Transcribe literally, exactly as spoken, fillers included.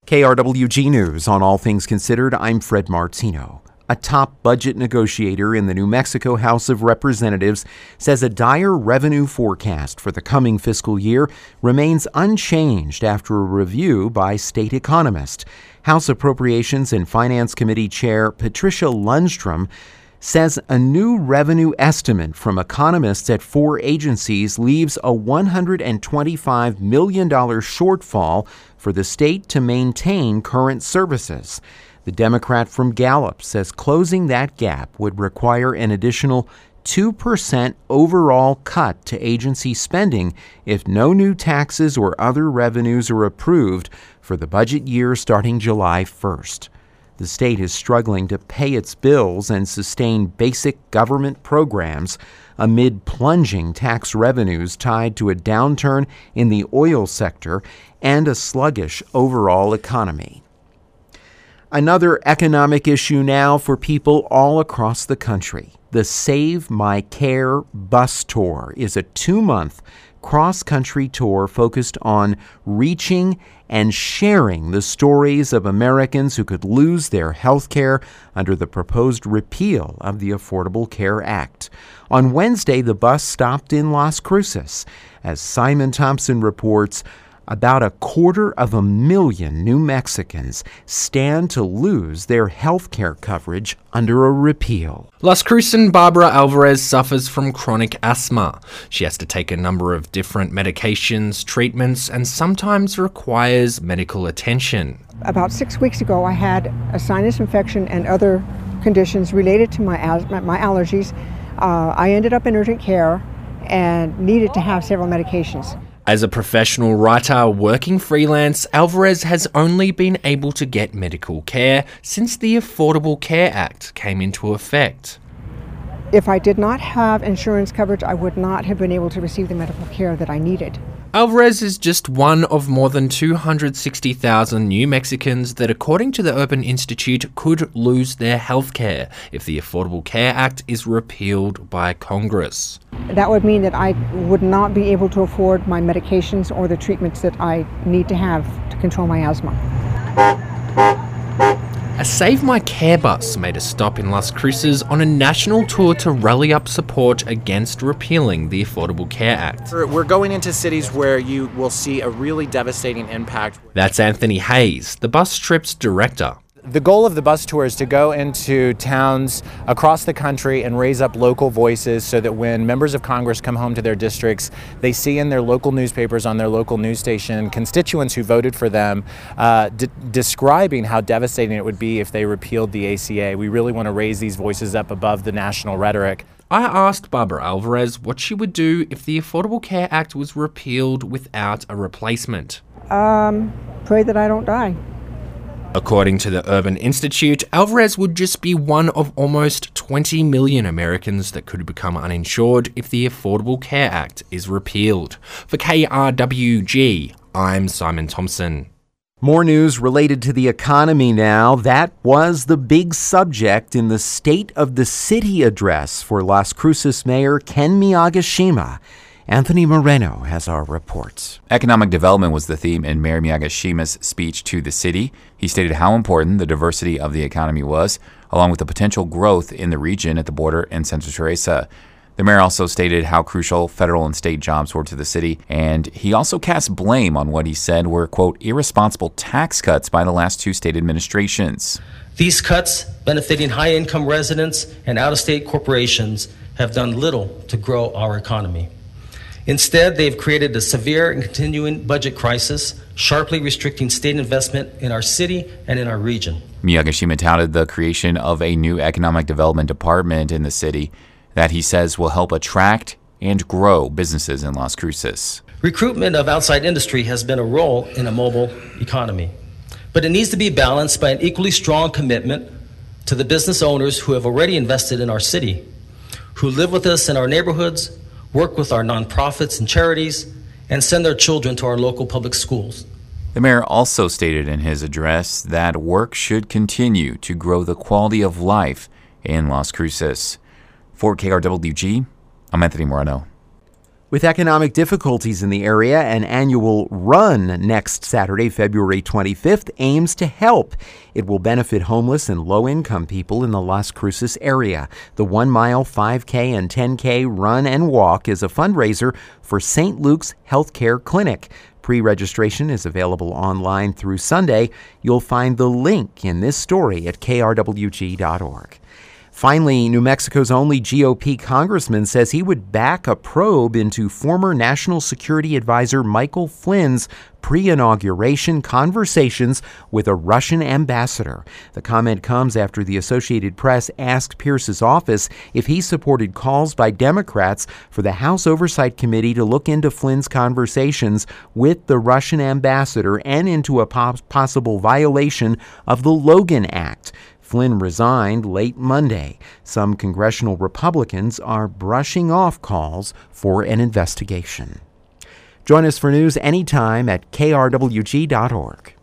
K R W G News on All Things Considered, I'm Fred Martino. A top budget negotiator in the New Mexico House of Representatives says a dire revenue forecast for the coming fiscal year remains unchanged after a review by state economists. House Appropriations and Finance Committee Chair Patricia Lundstrom says a new revenue estimate from economists at four agencies leaves a one hundred twenty-five million dollars shortfall for the state to maintain current services. The Democrat from Gallup says closing that gap would require an additional two percent overall cut to agency spending if no new taxes or other revenues are approved for the budget year starting July first. The state is struggling to pay its bills and sustain basic government programs amid plunging tax revenues tied to a downturn in the oil sector and a sluggish overall economy. Another economic issue now for people all across the country. The Save My Care bus tour is a two-month cross-country tour focused on reaching and sharing the stories of Americans who could lose their health care under the proposed repeal of the Affordable Care Act. On Wednesday, the bus stopped in Las Cruces. As Simon Thompson reports, about a quarter of a million New Mexicans stand to lose their health care coverage under a repeal. Las Cruces Barbara Alvarez suffers from chronic asthma. She has to take a number of different medications, treatments, and sometimes requires medical attention. About six weeks ago, I had a sinus infection and other conditions related to my asthma, my allergies. Uh, I ended up in urgent care and needed to have several medications. As a professional writer working freelance, Alvarez has only been able to get medical care since the Affordable Care Act came into effect. If I did not have insurance coverage, I would not have been able to receive the medical care that I needed. Alvarez is just one of more than two hundred sixty thousand New Mexicans that, according to the Urban Institute, could lose their health care if the Affordable Care Act is repealed by Congress. That would mean that I would not be able to afford my medications or the treatments that I need to have to control my asthma. A Save My Care bus made a stop in Las Cruces on a national tour to rally up support against repealing the Affordable Care Act. We're going into cities where you will see a really devastating impact. That's Anthony Hayes, the bus trip's director. The goal of the bus tour is to go into towns across the country and raise up local voices so that when members of Congress come home to their districts, they see in their local newspapers, on their local news station, constituents who voted for them uh, de- describing how devastating it would be if they repealed the A C A. We really want to raise these voices up above the national rhetoric. I asked Barbara Alvarez what she would do if the Affordable Care Act was repealed without a replacement. Um, pray that I don't die. According to the Urban Institute, Alvarez would just be one of almost twenty million Americans that could become uninsured if the Affordable Care Act is repealed. For K R W G, I'm Simon Thompson. More news related to the economy now. That was the big subject in the State of the City address for Las Cruces Mayor Ken Miyagishima. Anthony Moreno has our reports. Economic development was the theme in Mayor Miyagishima's speech to the city. He stated how important the diversity of the economy was, along with the potential growth in the region at the border in Santa Teresa. The mayor also stated how crucial federal and state jobs were to the city, and he also cast blame on what he said were, quote, irresponsible tax cuts by the last two state administrations. These cuts, benefiting high-income residents and out-of-state corporations, have done little to grow our economy. Instead, they've created a severe and continuing budget crisis, sharply restricting state investment in our city and in our region. Miyagishima touted the creation of a new economic development department in the city that he says will help attract and grow businesses in Las Cruces. Recruitment of outside industry has been a role in a mobile economy, but it needs to be balanced by an equally strong commitment to the business owners who have already invested in our city, who live with us in our neighborhoods, work with our nonprofits and charities, and send their children to our local public schools. The mayor also stated in his address that work should continue to grow the quality of life in Las Cruces. For K R W G, I'm Anthony Moreno. With economic difficulties in the area, an annual run next Saturday, February twenty-fifth, aims to help. It will benefit homeless and low-income people in the Las Cruces area. The one-mile, five K, and ten K run and walk is a fundraiser for Saint Luke's Healthcare Clinic. Pre-registration is available online through Sunday. You'll find the link in this story at K R W G dot org. Finally, New Mexico's only G O P congressman says he would back a probe into former National Security Advisor Michael Flynn's pre-inauguration conversations with a Russian ambassador. The comment comes after the Associated Press asked Pierce's office if he supported calls by Democrats for the House Oversight Committee to look into Flynn's conversations with the Russian ambassador and into a pos- possible violation of the Logan Act. Flynn resigned late Monday. Some congressional Republicans are brushing off calls for an investigation. Join us for news anytime at K R W G dot org.